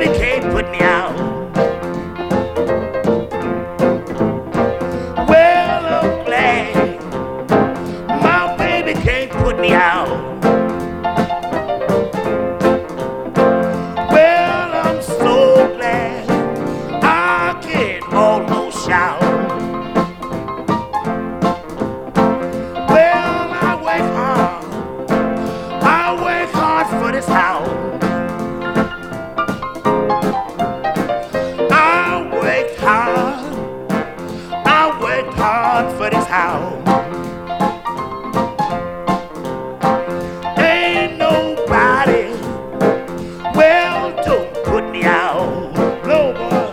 can't put me out. Well, I'm glad my baby can't put me out. Well, I'm so glad I can almost shout. Well, I work hard for this house. I worked hard for this house. Ain't nobody, well, don't put me out. No, boy.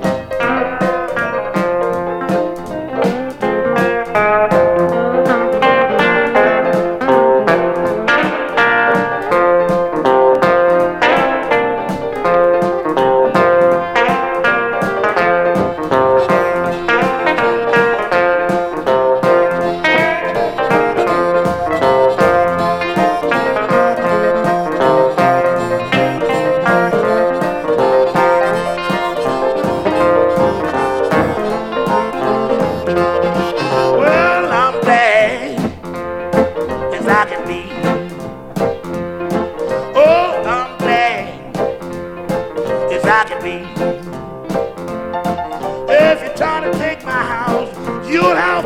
Well, I'm glad as I can be. Oh, I'm glad as I can be. If you're trying to take my house, you'll have